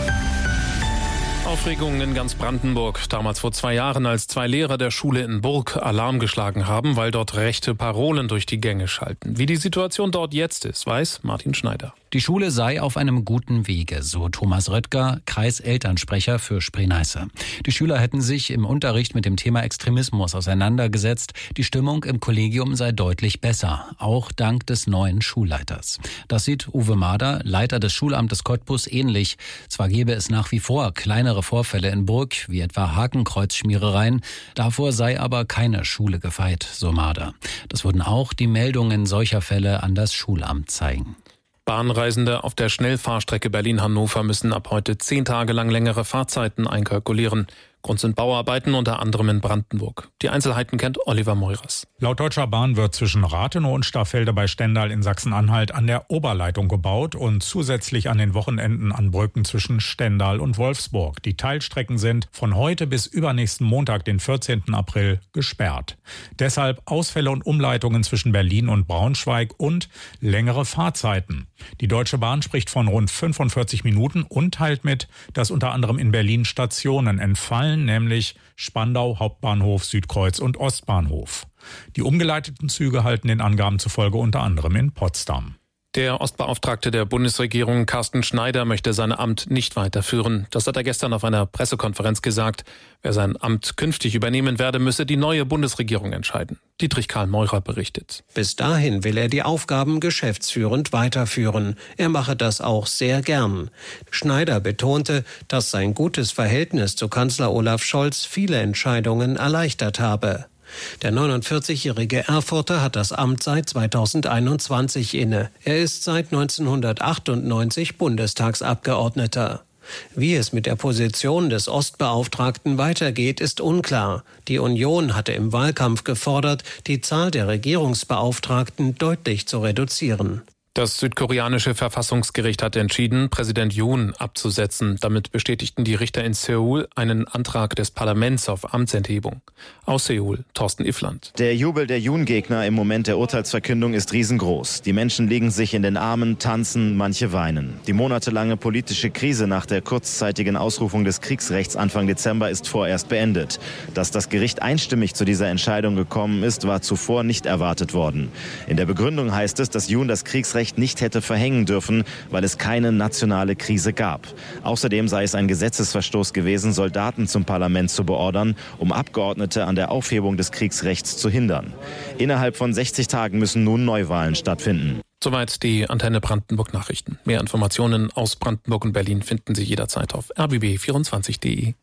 Aufregung in ganz Brandenburg. Damals vor zwei Jahren, als zwei Lehrer der Schule in Burg Alarm geschlagen haben, weil dort rechte Parolen durch die Gänge schalten. Wie die Situation dort jetzt ist, weiß Martin Schneider. Die Schule sei auf einem guten Wege, so Thomas Röttger, Kreiselternsprecher für Spree-Neiße. Die Schüler hätten sich im Unterricht mit dem Thema Extremismus auseinandergesetzt. Die Stimmung im Kollegium sei deutlich besser, auch dank des neuen Schulleiters. Das sieht Uwe Mader, Leiter des Schulamtes Cottbus, ähnlich. Zwar gäbe es nach wie vor kleinere Vorfälle in Burg, wie etwa Hakenkreuzschmierereien, davor sei aber keine Schule gefeit, so Mader. Das würden auch die Meldungen solcher Fälle an das Schulamt zeigen. Bahnreisende auf der Schnellfahrstrecke Berlin-Hannover müssen ab heute zehn Tage lang längere Fahrzeiten einkalkulieren. Grund sind Bauarbeiten, unter anderem in Brandenburg. Die Einzelheiten kennt Oliver Meurers. Laut Deutscher Bahn wird zwischen Rathenow und Staffelde bei Stendal in Sachsen-Anhalt an der Oberleitung gebaut und zusätzlich an den Wochenenden an Brücken zwischen Stendal und Wolfsburg. Die Teilstrecken sind von heute bis übernächsten Montag, den vierzehnten April, gesperrt. Deshalb Ausfälle und Umleitungen zwischen Berlin und Braunschweig und längere Fahrzeiten. Die Deutsche Bahn spricht von rund fünfundvierzig Minuten und teilt mit, dass unter anderem in Berlin Stationen entfallen, nämlich Spandau, Hauptbahnhof, Südkreuz und Ostbahnhof. Die umgeleiteten Züge halten den Angaben zufolge unter anderem in Potsdam. Der Ostbeauftragte der Bundesregierung, Carsten Schneider, möchte sein Amt nicht weiterführen. Das hat er gestern auf einer Pressekonferenz gesagt. Wer sein Amt künftig übernehmen werde, müsse die neue Bundesregierung entscheiden. Dietrich Karl Meurer berichtet. Bis dahin will er die Aufgaben geschäftsführend weiterführen. Er mache das auch sehr gern. Schneider betonte, dass sein gutes Verhältnis zu Kanzler Olaf Scholz viele Entscheidungen erleichtert habe. Der neunundvierzigjährige Erfurter hat das Amt seit zweitausendeinundzwanzig inne. Er ist seit neunzehnhundertachtundneunzig Bundestagsabgeordneter. Wie es mit der Position des Ostbeauftragten weitergeht, ist unklar. Die Union hatte im Wahlkampf gefordert, die Zahl der Regierungsbeauftragten deutlich zu reduzieren. Das südkoreanische Verfassungsgericht hat entschieden, Präsident Yoon abzusetzen. Damit bestätigten die Richter in Seoul einen Antrag des Parlaments auf Amtsenthebung. Aus Seoul, Thorsten Iffland. Der Jubel der Yoon-Gegner im Moment der Urteilsverkündung ist riesengroß. Die Menschen liegen sich in den Armen, tanzen, manche weinen. Die monatelange politische Krise nach der kurzzeitigen Ausrufung des Kriegsrechts Anfang Dezember ist vorerst beendet. Dass das Gericht einstimmig zu dieser Entscheidung gekommen ist, war zuvor nicht erwartet worden. In der Begründung heißt es, dass Yoon das Kriegsrecht nicht hätte verhängen dürfen, weil es keine nationale Krise gab. Außerdem sei es ein Gesetzesverstoß gewesen, Soldaten zum Parlament zu beordern, um Abgeordnete an der Aufhebung des Kriegsrechts zu hindern. Innerhalb von sechzig Tagen müssen nun Neuwahlen stattfinden. Soweit die Antenne Brandenburg Nachrichten. Mehr Informationen aus Brandenburg und Berlin finden Sie jederzeit auf r b b vierundzwanzig punkt de.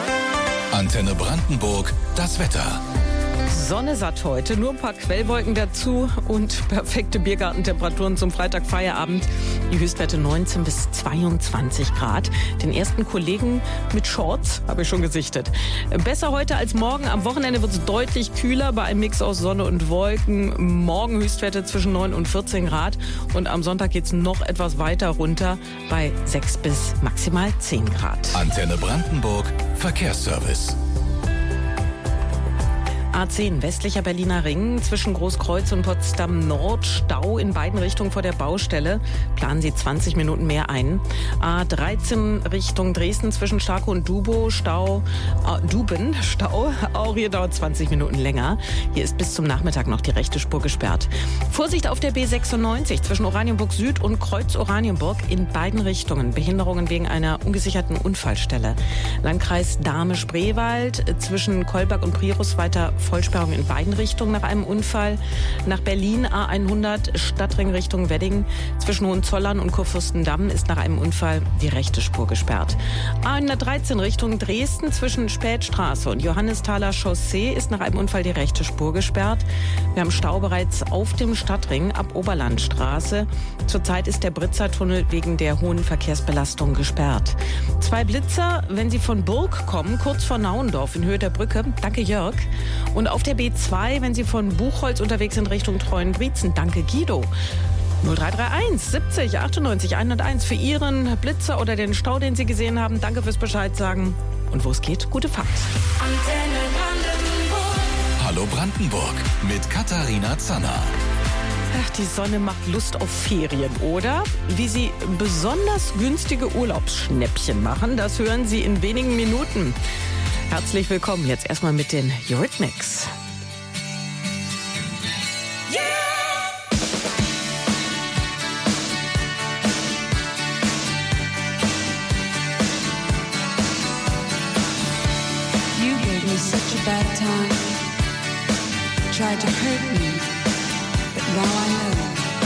Antenne Brandenburg, das Wetter. Sonne satt heute, nur ein paar Quellwolken dazu und perfekte Biergartentemperaturen zum Freitag-Feierabend. Die Höchstwerte neunzehn bis zweiundzwanzig Grad. Den ersten Kollegen mit Shorts habe ich schon gesichtet. Besser heute als morgen. Am Wochenende wird es deutlich kühler bei einem Mix aus Sonne und Wolken. Morgen Höchstwerte zwischen neun und vierzehn Grad. Und am Sonntag geht es noch etwas weiter runter bei sechs bis maximal zehn Grad. Antenne Brandenburg, Verkehrsservice. A zehn, westlicher Berliner Ring, zwischen Großkreuz und Potsdam Nord, Stau in beiden Richtungen vor der Baustelle. Planen Sie zwanzig Minuten mehr ein. A dreizehn Richtung Dresden, zwischen Starkow und Dubo, Stau, äh, Duben, Stau. Auch hier dauert zwanzig Minuten länger. Hier ist bis zum Nachmittag noch die rechte Spur gesperrt. Vorsicht auf der B sechsundneunzig, zwischen Oranienburg Süd und Kreuz Oranienburg in beiden Richtungen. Behinderungen wegen einer ungesicherten Unfallstelle. Landkreis Dahme-Spreewald, zwischen Kolberg und Priorus weiter Vollsperrung in beiden Richtungen nach einem Unfall. Nach Berlin A hundert, Stadtring Richtung Wedding. Zwischen Hohenzollern und Kurfürstendamm ist nach einem Unfall die rechte Spur gesperrt. A hundertdreizehn Richtung Dresden, zwischen Spätstraße und Johannesthaler Chaussee ist nach einem Unfall die rechte Spur gesperrt. Wir haben Stau bereits auf dem Stadtring ab Oberlandstraße. Zurzeit ist der Britzer-Tunnel wegen der hohen Verkehrsbelastung gesperrt. Zwei Blitzer, wenn Sie von Burg kommen, kurz vor Nauendorf in Höhe der Brücke. Danke, Jörg. Und auf der B zwei, wenn Sie von Buchholz unterwegs sind Richtung Treuenbrietzen. Danke, Guido. null drei drei eins siebzig achtundneunzig hunderteins für Ihren Blitzer oder den Stau, den Sie gesehen haben. Danke fürs Bescheid sagen. Und wo es geht, gute Fahrt. Hallo Hallo Brandenburg mit Katharina Zanner. Ach, die Sonne macht Lust auf Ferien, oder? Wie Sie besonders günstige Urlaubsschnäppchen machen, das hören Sie in wenigen Minuten. Herzlich willkommen. Jetzt erstmal mit den Eurythmics. Such a bad time. Tried to hurt me, but now I know.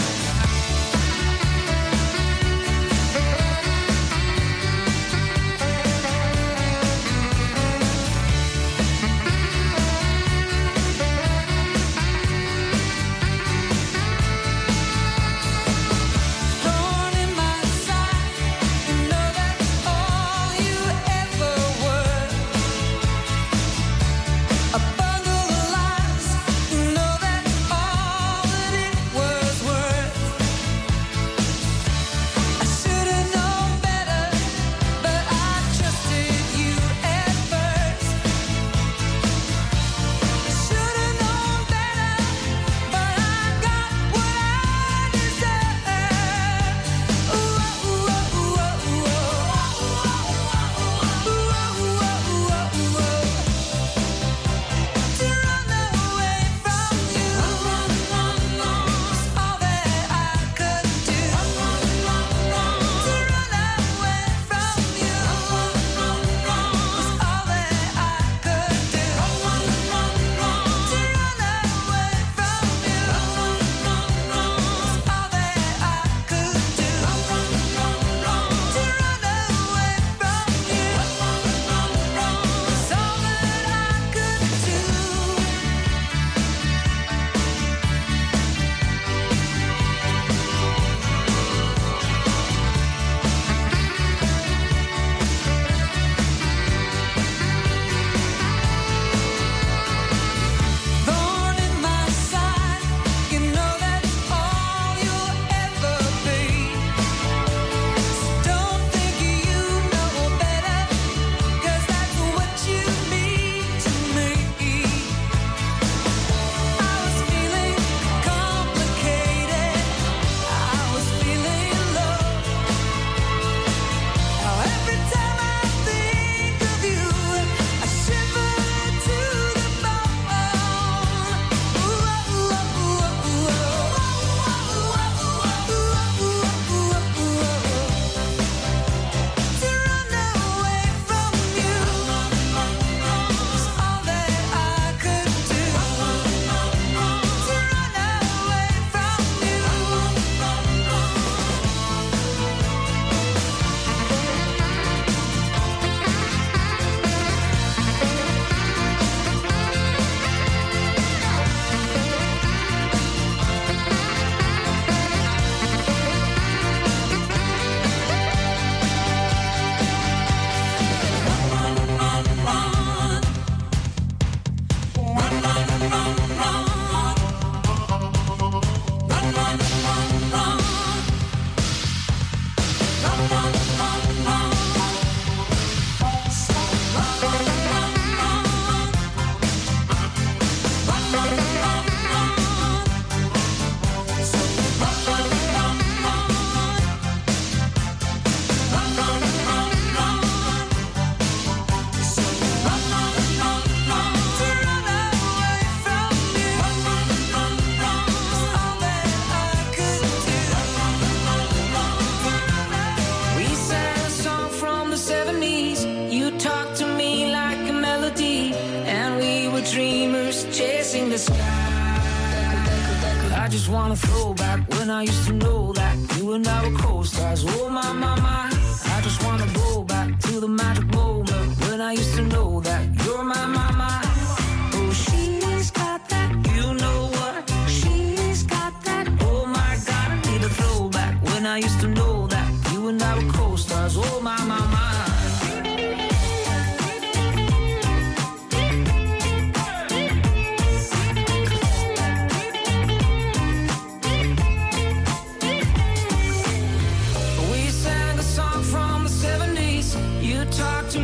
just wanna throw back when I used to know that you and I were co-stars. Oh my, my, my, I just wanna go back to the magic moment when I used to know that you're my